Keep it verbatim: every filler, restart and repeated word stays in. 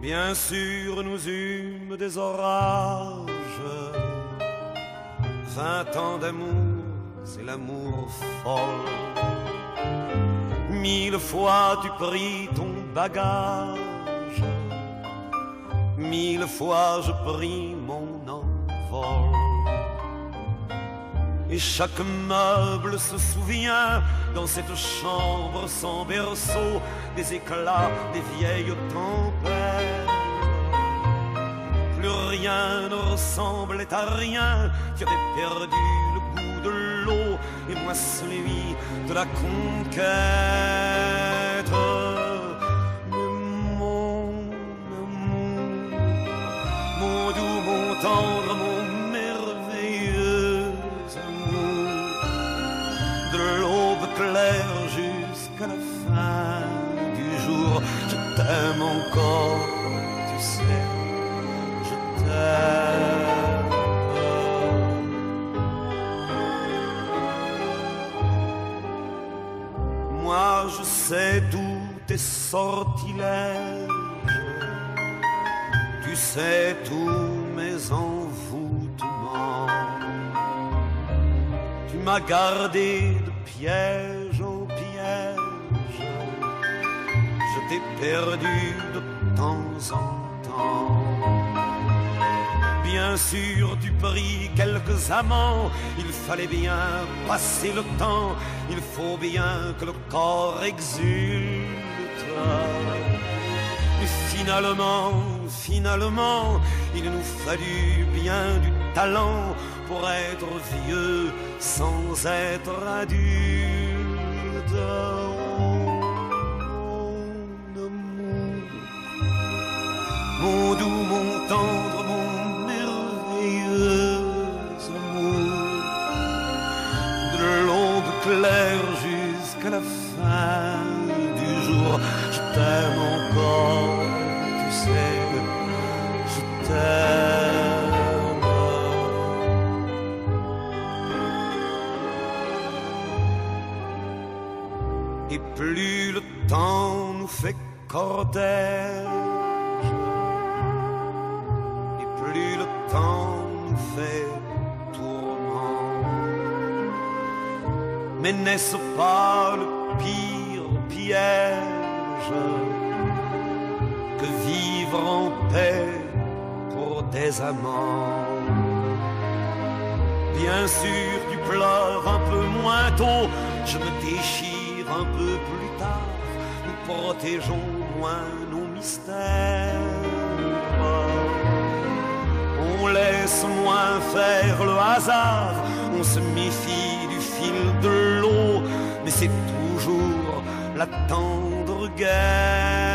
Bien sûr, nous eûmes des orages, vingt ans d'amour, c'est l'amour folle. Mille fois tu pris ton bagage, mille fois je pris mon envol. Et chaque meuble se souvient dans cette chambre sans berceau des éclats des vieilles tempêtes. Plus rien ne ressemblait à rien, tu avais perdu le goût de l'eau et moi celui de la conquête. Mais mon amour, mon doux, mon tendre, mon merveilleux amour, de l'aube claire jusqu'à la fin du jour, je t'aime encore, tu sais, je t'aime. Moi je sais tous tes sortilèges, tu sais tous mes envoûtements. Tu m'as gardé de piège en piège, je t'ai perdu de temps en temps. Bien sûr tu pris quelques amants, il fallait bien passer le temps, il faut bien que le corps exulte. Mais finalement, finalement, il nous fallut bien du talent pour être vieux sans être adulte. Mon amour, mon doux, mon tendre, mon merveilleux amour, de l'aube claire jusqu'à la fin du jour, je t'aime encore, tu sais, je t'aime. Et plus le temps nous fait cortège, et plus le temps nous fait tourment. Mais n'est-ce pas le pire piège que vivre en paix pour des amants? Bien sûr tu pleures un peu moins tôt, je me déchire un peu plus tard, nous protégeons moins nos mystères. On laisse moins faire le hasard, on se méfie du fil de l'eau, mais c'est toujours la tendre guerre.